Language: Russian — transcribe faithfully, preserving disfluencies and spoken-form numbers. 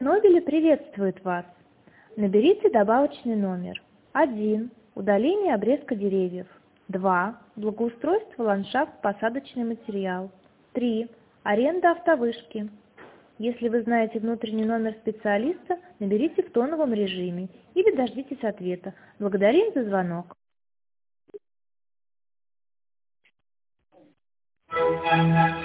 Нобеля приветствует вас. Наберите добавочный номер. один. Удаление обрезка деревьев. два. Благоустройство, ландшафт, посадочный материал. три. Аренда автовышки. Если вы знаете внутренний номер специалиста, наберите в тоновом режиме или дождитесь ответа. Благодарим за звонок. Thank you.